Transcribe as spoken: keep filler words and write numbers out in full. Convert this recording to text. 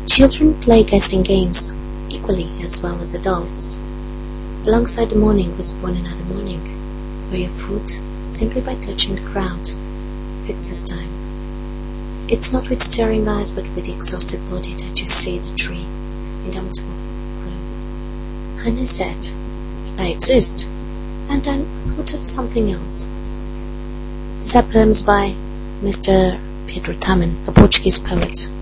Children play guessing games equally as well as adults. Alongside the morning was born another morning, where your foot, simply by touching the ground, fixes time. It's not with staring eyes but with the exhausted body that you see the tree, indomitable, grow. Hannah said, "I exist," and then thought of something else. These are poems by Mister Pedro Taman, a Portuguese poet.